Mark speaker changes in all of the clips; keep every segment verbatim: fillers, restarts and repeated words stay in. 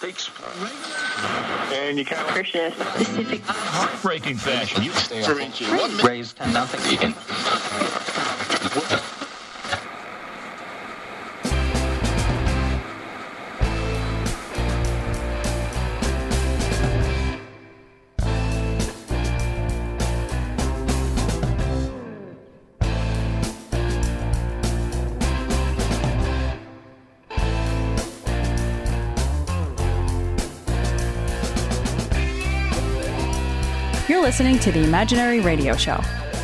Speaker 1: takes and you kind of
Speaker 2: Christian specific
Speaker 1: heartbreaking fashion. You stay
Speaker 2: for
Speaker 1: one
Speaker 2: raised nothing.
Speaker 3: You're listening to the Imaginary Radio Show.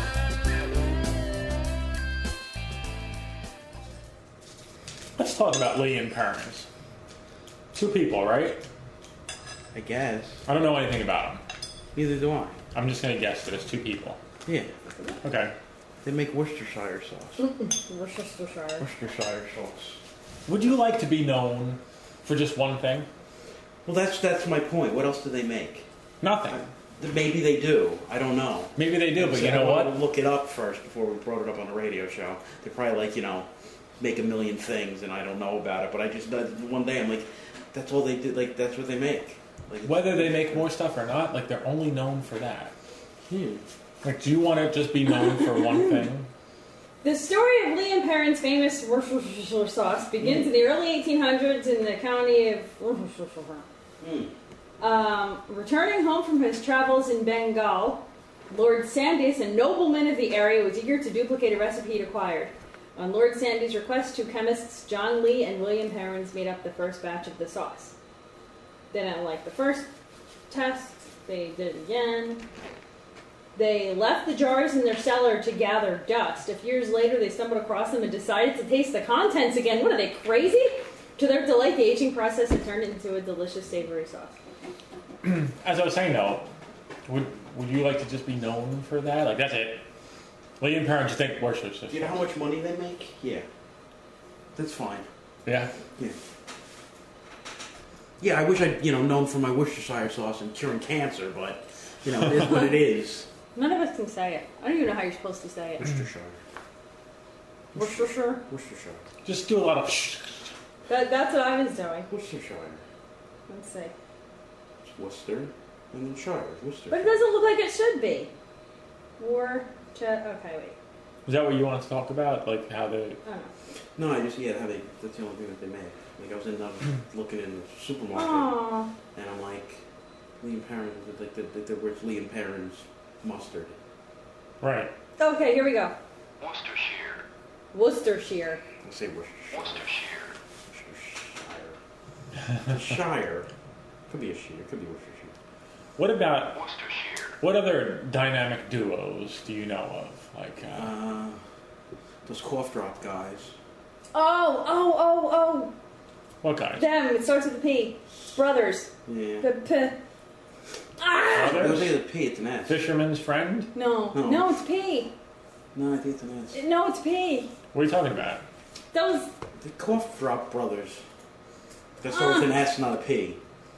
Speaker 4: Let's talk about Lee and Perrins. Two people, right?
Speaker 5: I guess.
Speaker 4: I don't know anything about them.
Speaker 5: Neither do I.
Speaker 4: I'm just going to guess that it's two people.
Speaker 5: Yeah.
Speaker 4: Okay.
Speaker 5: They make Worcestershire sauce.
Speaker 6: Worcestershire.
Speaker 5: Worcestershire sauce.
Speaker 4: Would you like to be known for just one thing?
Speaker 5: Well, that's that's my point. What else do they make?
Speaker 4: Nothing.
Speaker 5: I, maybe they do. I don't know.
Speaker 4: Maybe they do, but
Speaker 5: So
Speaker 4: you know
Speaker 5: I
Speaker 4: what?
Speaker 5: wanted to look it up first before we brought it up on the radio show. They're probably like, you know, make a million things and I don't know about it. But I just, one day I'm like, that's all they do. Like, that's what they make. Like,
Speaker 4: Whether they make more stuff or not, like, they're only known for that.
Speaker 5: Hmm.
Speaker 4: Like, do you want to just be known for one thing?
Speaker 6: The story of Lee and Perrins' famous Worcestershire sauce begins in the early eighteen hundreds in the county of Worcestershire.
Speaker 5: Hmm.
Speaker 6: Um, returning home from his travels in Bengal, Lord Sandys, a nobleman of the area, was eager to duplicate a recipe he'd acquired. On Lord Sandys' request, two chemists, John Lee and William Perrins, made up the first batch of the sauce. They didn't like the first test. They did it again. They left the jars in their cellar to gather dust. A few years later, they stumbled across them and decided to taste the contents again. What are they, crazy? To their delight, the aging process had turned it into a delicious savory sauce.
Speaker 4: As I was saying, though, would would you like to just be known for that? Like, that's it. Lee and Perrins, you think Worcestershire?
Speaker 5: Do you know how much money they make? Yeah. That's fine.
Speaker 4: Yeah.
Speaker 5: Yeah. Yeah, I wish I'd, you know, known for my Worcestershire sauce and curing cancer, but, you know, it is what it is.
Speaker 6: None of us can say it. I don't even know how you're supposed to say it.
Speaker 5: Worcestershire.
Speaker 6: Worcestershire?
Speaker 5: Worcestershire.
Speaker 4: Just do a lot of shh.
Speaker 6: That, that's what I was doing.
Speaker 5: Worcestershire.
Speaker 6: Let's see.
Speaker 5: It's Worcester and then Shire. Worcester.
Speaker 6: But it doesn't look like it should be. War, ch- okay, wait.
Speaker 4: Is that what you want to talk about? Like, how they...
Speaker 6: I don't know.
Speaker 5: No, I just, yeah, how they, that's the only thing that they make. Like, I was in, I was looking in the supermarket,
Speaker 6: Aww.
Speaker 5: and I'm like, Lee and Perrins, like, the, the, the words Lee and Perrins mustard.
Speaker 4: Right.
Speaker 6: Okay, here we go.
Speaker 1: Worcestershire.
Speaker 6: Worcestershire.
Speaker 5: I say Worcestershire.
Speaker 1: Worcestershire.
Speaker 5: Worcestershire. Shire. Could be a shear, could be Worcestershire.
Speaker 4: What about...
Speaker 1: Worcestershire.
Speaker 4: What other dynamic duos do you know of? Like, uh...
Speaker 5: Uh, those cough drop guys.
Speaker 6: Oh, oh, oh, oh.
Speaker 4: what guys?
Speaker 6: Them. It starts with a P. Brothers.
Speaker 5: Yeah.
Speaker 6: The P. Ah!
Speaker 5: I don't
Speaker 4: Brothers?
Speaker 5: think it's a P, it's an S.
Speaker 4: Fisherman's Friend?
Speaker 6: No.
Speaker 5: No.
Speaker 6: No, it's P.
Speaker 5: No, I think it's an S.
Speaker 6: No, it's P.
Speaker 4: What are you talking about?
Speaker 6: Those.
Speaker 5: The cough drop brothers. That start with an S, not a P.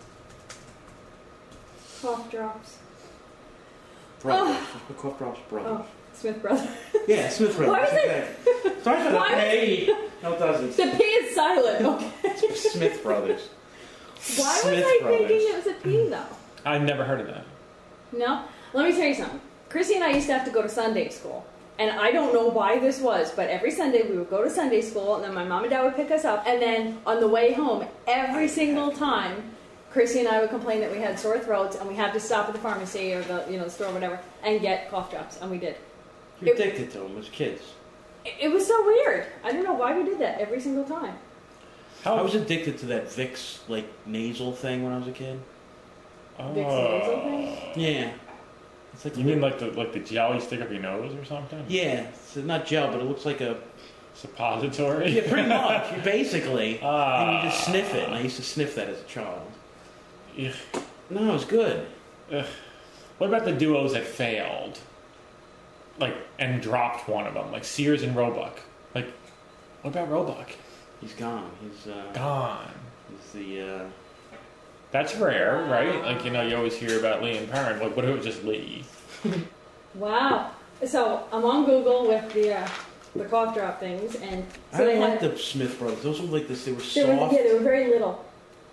Speaker 6: Cough drops.
Speaker 5: Brothers.
Speaker 6: Oh.
Speaker 5: The cough drops brothers.
Speaker 6: Oh, Smith Brothers.
Speaker 5: Yeah, Smith Brothers.
Speaker 6: Why was it-
Speaker 5: exactly. Sorry for the
Speaker 6: Why was-
Speaker 5: P. No, it doesn't.
Speaker 6: The P is silent. Okay.
Speaker 5: Smith Brothers.
Speaker 6: Why was
Speaker 5: Smith
Speaker 6: I
Speaker 5: Brothers.
Speaker 6: thinking it was a P though?
Speaker 4: I've never heard of that.
Speaker 6: No? Let me tell you something. Chrissy and I used to have to go to Sunday school. And I don't know why this was, but every Sunday we would go to Sunday school, and then my mom and dad would pick us up, and then on the way home, every single time, Chrissy and I would complain that we had sore throats, and we had to stop at the pharmacy or the you know the store or whatever, and get cough drops, and we did.
Speaker 5: You're addicted to them as kids.
Speaker 6: It, it was so weird. I don't know why we did that every single time.
Speaker 4: How
Speaker 5: I was addicted to that Vicks, like, nasal thing when I was a kid.
Speaker 4: Oh.
Speaker 6: Vicks nasal thing?
Speaker 5: Yeah. It's like
Speaker 4: You mean like the like the gel you stick up your nose or something?
Speaker 5: Yeah, it's not gel, but it looks like a...
Speaker 4: Suppository?
Speaker 5: Yeah, pretty much. You basically.
Speaker 4: Ah.
Speaker 5: And you just sniff it. And I used to sniff that as a child.
Speaker 4: Ugh.
Speaker 5: No, it was good.
Speaker 4: Ugh. What about the duos that failed? Like, and dropped one of them, like Sears and Roebuck. Like, what about Roebuck?
Speaker 5: He's gone. He's, uh...
Speaker 4: Gone.
Speaker 5: He's the, uh...
Speaker 4: That's rare, right? Like, you know, you always hear about Lee and Perrins. Like, what if it was just Lee?
Speaker 6: Wow. So I'm on Google with the uh, the cough drop things, and so
Speaker 5: I
Speaker 6: they
Speaker 5: don't
Speaker 6: had,
Speaker 5: like the Smith Brothers. Those were like this. They were
Speaker 6: they were,
Speaker 5: soft.
Speaker 6: yeah, they were very little.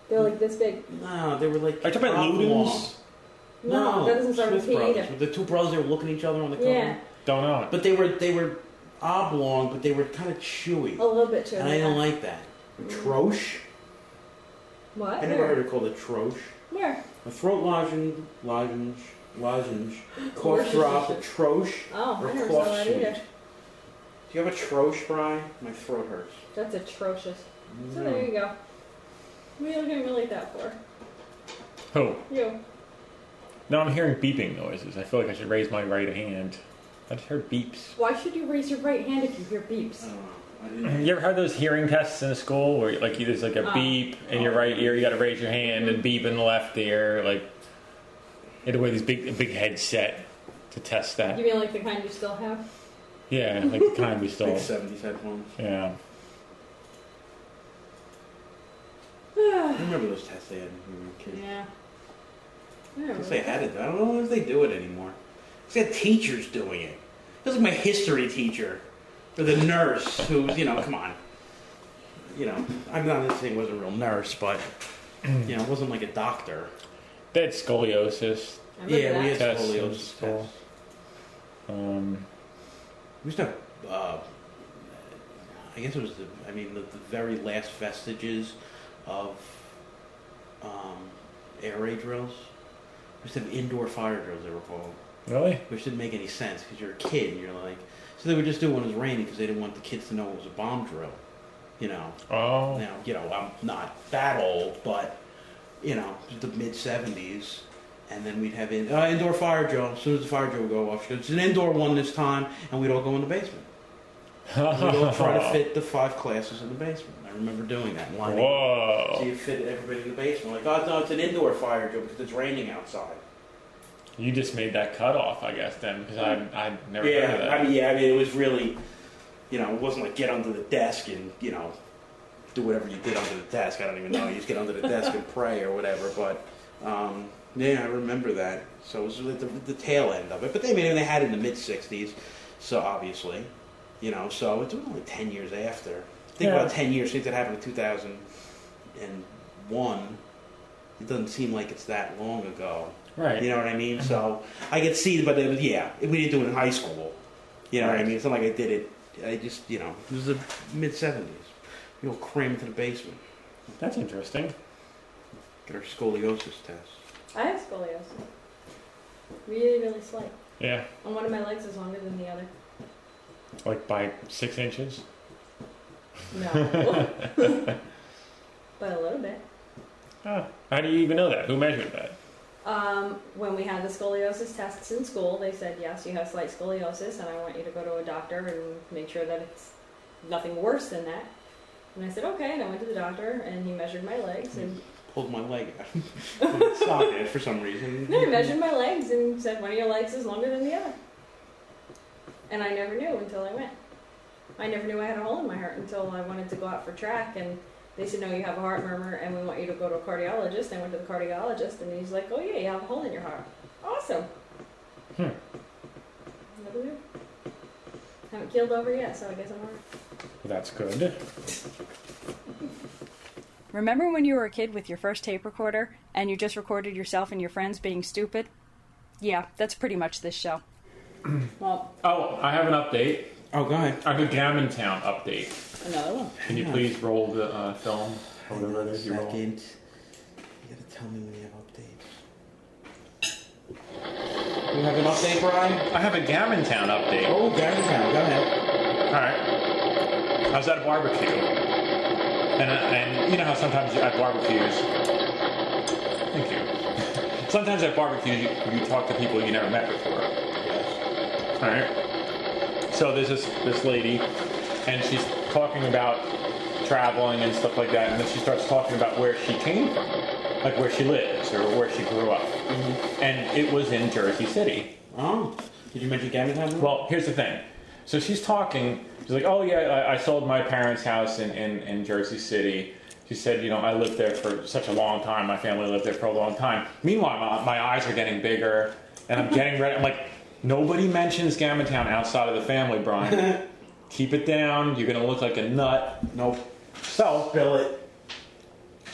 Speaker 6: They're like this big.
Speaker 5: No, they were like.
Speaker 4: Are you talking about
Speaker 5: oblong.
Speaker 4: Ludens?
Speaker 6: No, that doesn't start with
Speaker 5: Smith
Speaker 6: P
Speaker 5: brothers.
Speaker 6: either.
Speaker 5: The two brothers, they were looking at each other on the cover.
Speaker 6: Yeah,
Speaker 4: Don't know it.
Speaker 5: But they were they were oblong, but they were kind of chewy.
Speaker 6: a little bit too.
Speaker 5: and I didn't like that. Troche?
Speaker 6: What?
Speaker 5: I never heard it called a troche.
Speaker 6: Where?
Speaker 5: A throat lozenge, lozenge, lozenge,
Speaker 6: Course
Speaker 5: cough drop, a
Speaker 6: you should.
Speaker 5: troche,
Speaker 6: Oh,
Speaker 5: or
Speaker 6: I never
Speaker 5: cough
Speaker 6: saw that
Speaker 5: sweet.
Speaker 6: either.
Speaker 5: Do you have a troche, Brian? My throat hurts.
Speaker 6: That's atrocious. So
Speaker 5: No.
Speaker 6: there you go. What are you looking at me like that for?
Speaker 4: Who?
Speaker 6: You.
Speaker 4: No, I'm hearing beeping noises. I feel like I should raise my right hand. I just heard beeps.
Speaker 6: Why should you raise your right hand if you hear beeps?
Speaker 5: I don't know. I didn't.
Speaker 4: You ever had those hearing tests in school where like there's like a
Speaker 6: Oh.
Speaker 4: beep in your right ear, you got to raise your hand, and beep in the left ear? Like you had to wear this big a big headset to test that.
Speaker 6: You mean like the kind you still have?
Speaker 4: Yeah, like the kind we
Speaker 5: Big
Speaker 4: stole.
Speaker 5: seventies headphones.
Speaker 4: Yeah.
Speaker 5: I remember those tests they had when we were kids.
Speaker 6: Yeah. I
Speaker 5: I
Speaker 6: don't
Speaker 5: guess they
Speaker 6: know.
Speaker 5: had it. I don't know if they do it anymore. They had teachers doing it. It was like my history teacher, or the nurse who's, you know, come on. You know, I'm not saying it wasn't a real nurse, but you know, it wasn't like a doctor.
Speaker 4: They had scoliosis.
Speaker 6: I remember
Speaker 5: Yeah, we
Speaker 6: that.
Speaker 5: had
Speaker 4: Tests in
Speaker 5: scoliosis
Speaker 4: school.
Speaker 5: tests.
Speaker 4: Um,
Speaker 5: We used to have, uh, I guess it was the, I mean, the, the very last vestiges of um, air raid drills. We used to have indoor fire drills, they were called,
Speaker 4: really?
Speaker 5: which didn't make any sense because you're a kid and you're like, so they would just do it when it was raining because they didn't want the kids to know it was a bomb drill. You know,
Speaker 4: Oh.
Speaker 5: now, you know, I'm not that old, but, you know, it was the mid seventies. And then we'd have in, uh, indoor fire drill. As soon as the fire drill would go off, she goes, it's an indoor one this time, and we'd all go in the basement. And we'd all try to fit the five classes in the basement. I remember doing that. and lining up. So
Speaker 4: Whoa.
Speaker 5: you fit everybody in the basement. Like, oh, no, it's an indoor fire drill because it's raining outside.
Speaker 4: You just made that cutoff, I guess, then, because I I never
Speaker 5: yeah,
Speaker 4: heard of that.
Speaker 5: I mean, yeah, I mean, it was really, you know, it wasn't like get under the desk and, you know, do whatever you did under the desk. I don't even know. You just get under the desk and pray or whatever. But, um, yeah, I remember that. So it was like the, the tail end of it. But they, I mean, they had it in the mid sixties, so obviously, you know, so it's only ten years after. Think
Speaker 4: Yeah.
Speaker 5: about ten years since it happened in two thousand one. It doesn't seem like it's that long ago.
Speaker 4: Right.
Speaker 5: You know what I mean? So I could see, but it was, yeah, we didn't do it in high school. You know what I
Speaker 4: Right.
Speaker 5: mean? It's not like I did it. I just, you know, it was the mid seventies. We all crammed into the basement.
Speaker 4: That's interesting.
Speaker 5: Get our scoliosis test.
Speaker 6: I have scoliosis. Really, really slight.
Speaker 4: Yeah.
Speaker 6: And one of my legs is longer than the other.
Speaker 4: Like by six inches?
Speaker 6: No. But a little bit.
Speaker 4: Ah, how do you even know that? Who measured that?
Speaker 6: Um, when we had the scoliosis tests in school, they said, yes, you have slight scoliosis, and I want you to go to a doctor and make sure that it's nothing worse than that. And I said, okay, and I went to the doctor, and he measured my legs, and
Speaker 5: Pulled my leg out. It socket for some reason.
Speaker 6: no, he measured my legs and said, one of your legs is longer than the other. And I never knew until I went. I never knew I had a hole in my heart until I wanted to go out for track, and they said, no, you have a heart murmur, and we want you to go to a cardiologist. I went to the cardiologist, and he's like, oh, yeah, you have a hole in your heart. Awesome.
Speaker 4: Hmm.
Speaker 6: Never knew. Haven't keeled over yet, so I guess I'm alright.
Speaker 4: Well, that's good.
Speaker 3: Remember when you were a kid with your first tape recorder and you just recorded yourself and your friends being stupid? Yeah, that's pretty much this show.
Speaker 6: Well,
Speaker 4: Oh, I have an update.
Speaker 5: Oh, go ahead.
Speaker 4: I have a Gammon Town update.
Speaker 6: another one.
Speaker 4: Can you
Speaker 5: Hang on.
Speaker 4: please roll the uh, film? Or
Speaker 5: Hang on
Speaker 4: whatever
Speaker 5: a
Speaker 4: it is you roll.
Speaker 5: second. You gotta tell me when you have updates. You have an update, Brian?
Speaker 4: I have a Gammon Town update.
Speaker 5: Oh, go ahead. Go ahead.
Speaker 4: All right. I was at a barbecue, and uh, and you know how sometimes at barbecues, thank you. Sometimes at barbecues you, you talk to people you never met before.
Speaker 5: Yes.
Speaker 4: All right. So there's this this lady, and she's talking about traveling and stuff like that, and then she starts talking about where she came from, like where she lives or where she grew up,
Speaker 5: Mm-hmm.
Speaker 4: and it was in Jersey City.
Speaker 5: Oh, did you mention Gammon Town?
Speaker 4: Well, here's the thing. So she's talking. She's like, "Oh yeah, I, I sold my parents' house in, in, in Jersey City." She said, "You know, I lived there for such a long time. My family lived there for a long time." Meanwhile, my, my eyes are getting bigger, and I'm getting ready. I'm like, nobody mentions Gammon Town outside of the family, Brian. Keep it down. You're gonna look like a nut.
Speaker 5: Nope.
Speaker 4: So
Speaker 5: Bill it.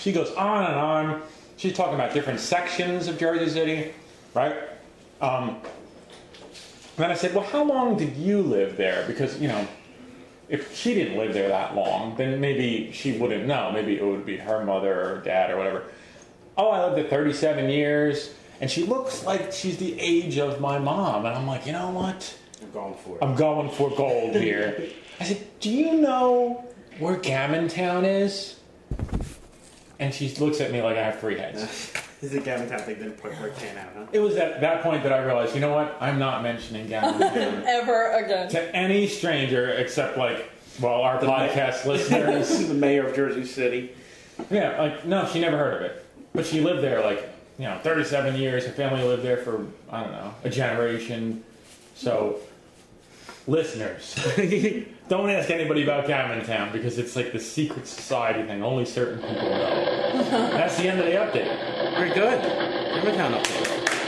Speaker 4: She goes on and on. She's talking about different sections of Jersey City, right? Um, then I said, well, how long did you live there? Because, you know, if she didn't live there that long, then maybe she wouldn't know. Maybe it would be her mother or dad or whatever. Oh, I lived there thirty-seven years, and she looks like she's the age of my mom. And I'm like, you know what?
Speaker 5: I'm going for it.
Speaker 4: I'm going for gold here. I said, do you know where Gammon Town is? And she looks at me like I have three heads.
Speaker 5: This is a Gammon Town thing, didn't put work ten out, huh?
Speaker 4: It was at that point that I realized, you know what? I'm not mentioning Gammon Town
Speaker 6: Ever again.
Speaker 4: to any stranger except, like, well, our
Speaker 5: The
Speaker 4: podcast listeners.
Speaker 5: The mayor of Jersey City.
Speaker 4: Yeah, like, no, she never heard of it. But she lived there, like, you know, thirty-seven years. Her family lived there for, I don't know, a generation. So, listeners, don't ask anybody about Gammon Town because it's like the secret society thing. Only certain people know. That's the end of the update.
Speaker 5: Very good. Gammon Town update.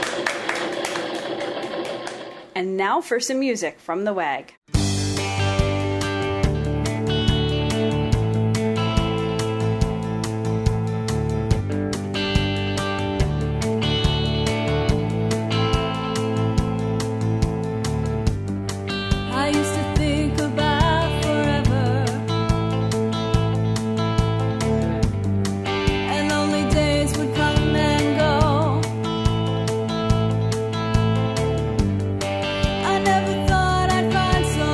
Speaker 3: And now for some music from the W A G.
Speaker 7: I used to think about forever and lonely days would come and go. I never thought I'd find so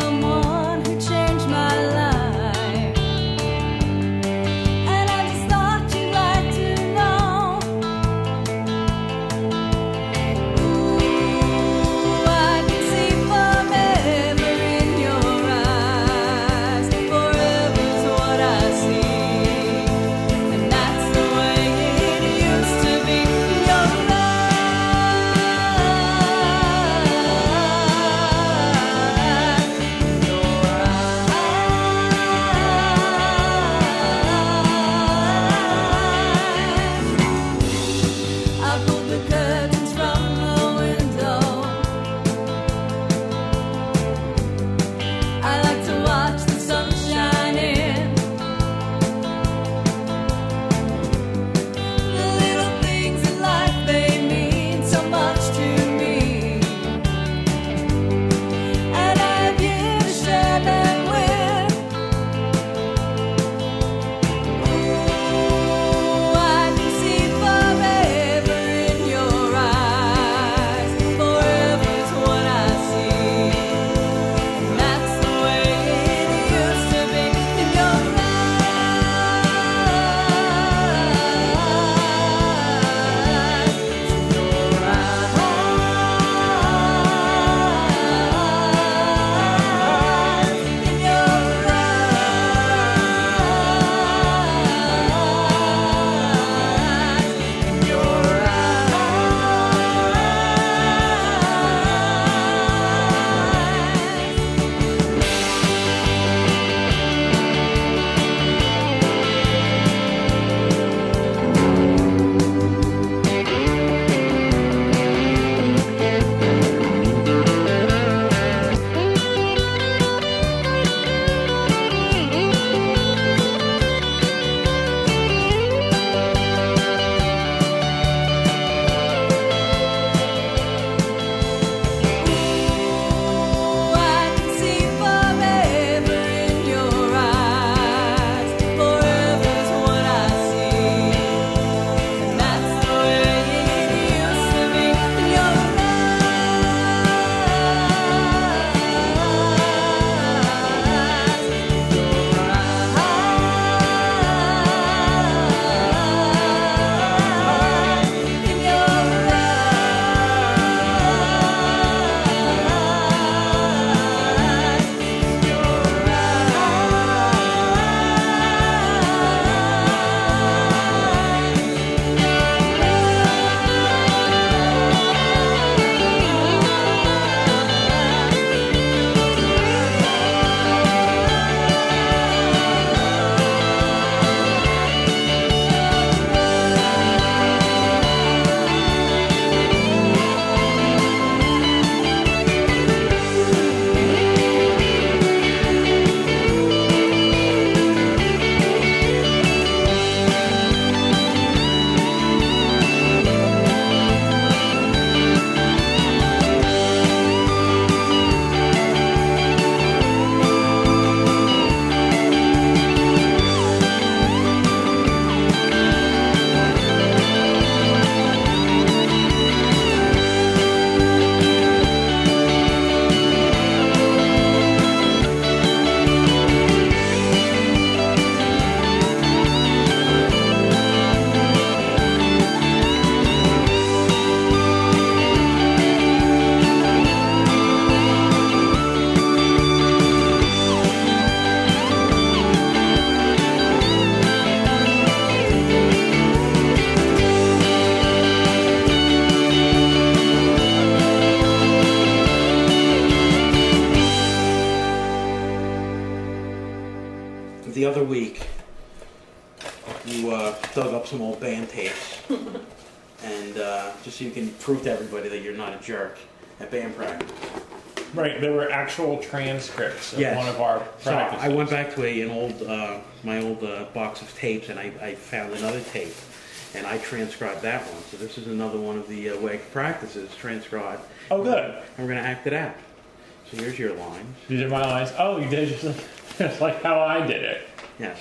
Speaker 5: dug up some old band tapes, and uh, just so you can prove to everybody that you're not a jerk at band practice.
Speaker 4: Right, there were actual transcripts of
Speaker 5: Yes.
Speaker 4: one of our
Speaker 5: So
Speaker 4: practices.
Speaker 5: I went back to a, an old, uh, my old uh, box of tapes, and I, I found another tape, and I transcribed that one. So this is another one of the uh, W E G practices transcribed.
Speaker 4: Oh, good.
Speaker 5: And we're going to act it out. So here's your lines.
Speaker 4: You did my lines. Oh, you did just like, just like how I did it.
Speaker 5: Yes.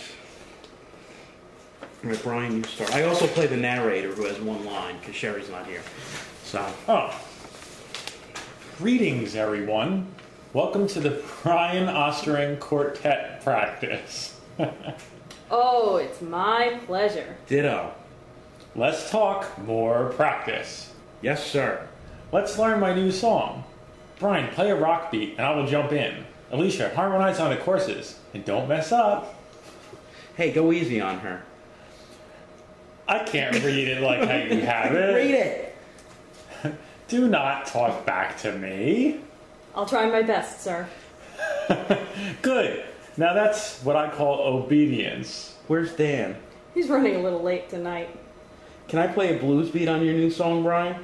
Speaker 5: All right, Brian, you start. I also play the narrator who has one line because Sherry's not here. So,
Speaker 4: Oh. Greetings, everyone. Welcome to the Brian Ostering Quartet practice.
Speaker 6: Oh, it's my pleasure.
Speaker 5: ditto.
Speaker 4: Let's talk more practice.
Speaker 5: Yes, sir.
Speaker 4: Let's learn my new song. Brian, play a rock beat and I will jump in. Alicia, harmonize on the courses and don't mess up.
Speaker 5: Hey, go easy on her.
Speaker 4: I can't read it like how you have it.
Speaker 5: Read it.
Speaker 4: Do not talk back to me.
Speaker 6: I'll try my best, sir.
Speaker 4: Good. Now that's what I call obedience.
Speaker 5: Where's Dan?
Speaker 6: He's running a little late tonight.
Speaker 5: Can I play a blues beat on your new song, Brian?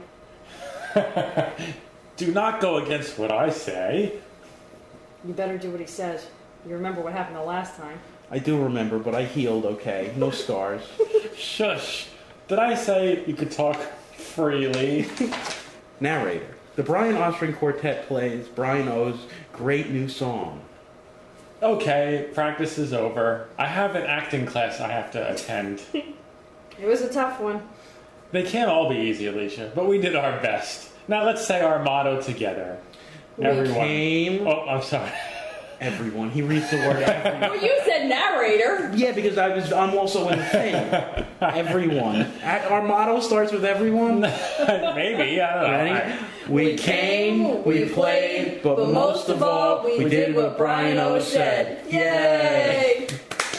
Speaker 4: Do not go against what I say.
Speaker 6: You better do what he says. You remember what happened the last time.
Speaker 5: I do remember, but I healed okay. No scars.
Speaker 4: Shush. Did I say you could talk freely?
Speaker 5: Narrator. The Brian Ostring Quartet plays Brian O's great new song.
Speaker 4: Okay, practice is over. I have an acting class I have to attend.
Speaker 6: It was a tough one.
Speaker 4: They can't all be easy, Alicia, but we did our best. Now let's say our motto together. Everyone.
Speaker 5: Came.
Speaker 4: Oh, I'm sorry.
Speaker 5: Everyone. He reads the word everyone.
Speaker 6: Well, you said narrator.
Speaker 5: Yeah, because I was. I'm also in the thing. Everyone. At- Our motto starts with everyone.
Speaker 4: Maybe, I don't know.
Speaker 5: Ready?
Speaker 4: I-
Speaker 5: We came, we played, but most of all, we did what Brian O said. Yay!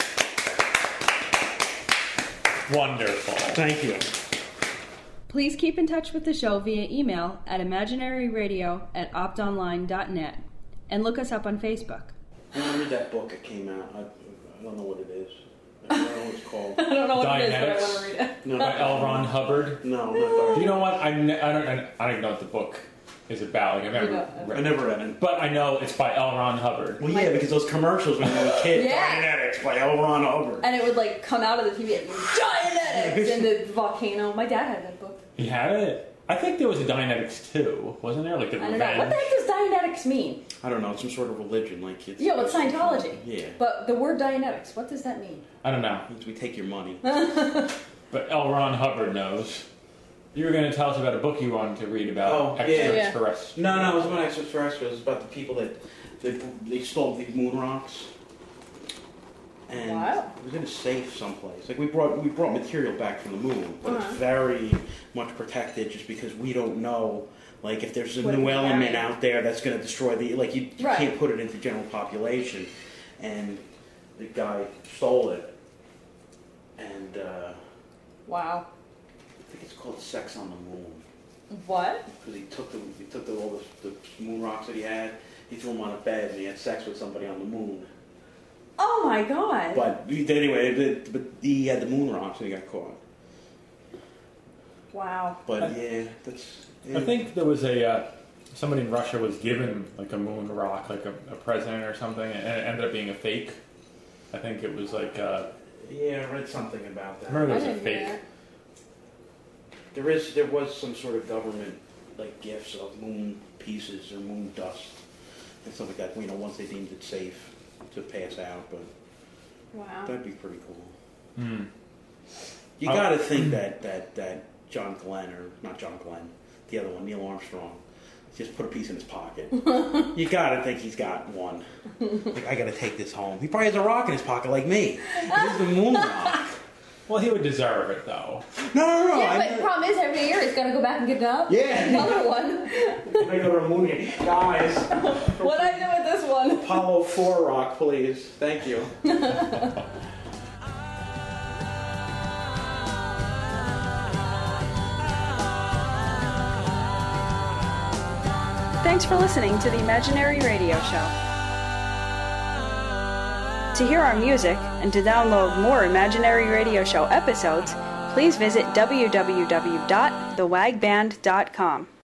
Speaker 4: Wonderful.
Speaker 5: Thank you.
Speaker 3: Please keep in touch with the show via email at imaginaryradio at optonline dot net and look us up on Facebook.
Speaker 5: I want to read that book that came out. I, I don't know what it is. I don't know what it's called.
Speaker 6: I don't know what it is, but I
Speaker 4: Dianetics.
Speaker 6: want to read it.
Speaker 5: No,
Speaker 4: By L. Ron Hubbard.
Speaker 5: No, not
Speaker 4: Do
Speaker 5: that.
Speaker 4: you know what? I, ne- I don't. I don't even know what the book is about. Like, I've never
Speaker 6: You don't.
Speaker 4: read
Speaker 5: I
Speaker 4: it.
Speaker 5: never read it.
Speaker 4: But I know it's by L. Ron Hubbard.
Speaker 5: Well, yeah, because those commercials when you were a kid.
Speaker 6: Yeah.
Speaker 5: Dianetics by L. Ron Hubbard.
Speaker 6: And it would like come out of the T V and Dianetics and the volcano. My dad had that book.
Speaker 4: He had it. I think there was a Dianetics too, wasn't there? Like the
Speaker 6: I don't know. What the
Speaker 4: Revenge.
Speaker 6: heck does Dianetics mean?
Speaker 5: I don't know. It's some sort of religion, like it's.
Speaker 6: Yeah, well, it's Scientology.
Speaker 5: Yeah.
Speaker 6: But the word Dianetics, what does that mean?
Speaker 4: I don't know.
Speaker 5: It means we take your money.
Speaker 4: But L. Ron Hubbard knows. You were going to tell us about a book you wanted to read about
Speaker 5: Oh, yeah.
Speaker 4: extraterrestrials.
Speaker 5: No, no, it was about extraterrestrials. It's about the people that that they stole the moon rocks. And
Speaker 6: Wow.
Speaker 5: it was in a safe someplace. Like we brought we brought material back from the moon, but
Speaker 6: Uh-huh.
Speaker 5: it's very much protected just because we don't know. Like if there's a
Speaker 6: What
Speaker 5: new
Speaker 6: it
Speaker 5: element
Speaker 6: carries.
Speaker 5: out there that's going to destroy the like you, you
Speaker 6: Right.
Speaker 5: can't put it into general population, and the guy stole it, and uh,
Speaker 6: Wow.
Speaker 5: I think it's called Sex on the Moon.
Speaker 6: What?
Speaker 5: Because he took the he took the, all the, the moon rocks that he had, he threw them on a bed, and he had sex with somebody on the moon.
Speaker 6: Oh my god.
Speaker 5: But anyway, the, but he had the moon rocks, and he got caught.
Speaker 6: Wow.
Speaker 5: But yeah, that's. Yeah.
Speaker 4: I think there was a uh, somebody in Russia was given like a moon rock, like a, a president or something, and it ended up being a fake. I think it was like uh,
Speaker 5: Yeah, I read something about
Speaker 4: I
Speaker 5: that.
Speaker 4: remember
Speaker 6: I
Speaker 4: there was a
Speaker 6: didn't hear
Speaker 4: fake.
Speaker 5: There is there was some sort of government like gifts of moon pieces or moon dust and stuff like that. You know, once they deemed it safe to pass out, but
Speaker 6: Wow.
Speaker 5: that'd be pretty cool.
Speaker 4: Hmm.
Speaker 5: You
Speaker 4: Oh.
Speaker 5: got to think that, that that John Glenn or not John Glenn, the other one, Neil Armstrong, just put a piece in his pocket. You got to think he's got one. Like, I got to take this home. He probably has a rock in his pocket like me. This is the moon rock.
Speaker 4: Well, he would deserve it though.
Speaker 5: No, no, no.
Speaker 6: Yeah,
Speaker 5: I
Speaker 6: but the problem is every year he's got to go back and get up.
Speaker 5: Yeah.
Speaker 6: Another one.
Speaker 5: I go to the moon here. Guys,
Speaker 6: What I do with this one?
Speaker 5: Apollo four rock, please. Thank you.
Speaker 3: Thanks for listening to the Imaginary Radio Show. To hear our music and to download more Imaginary Radio Show episodes, please visit w w w dot the wag band dot com.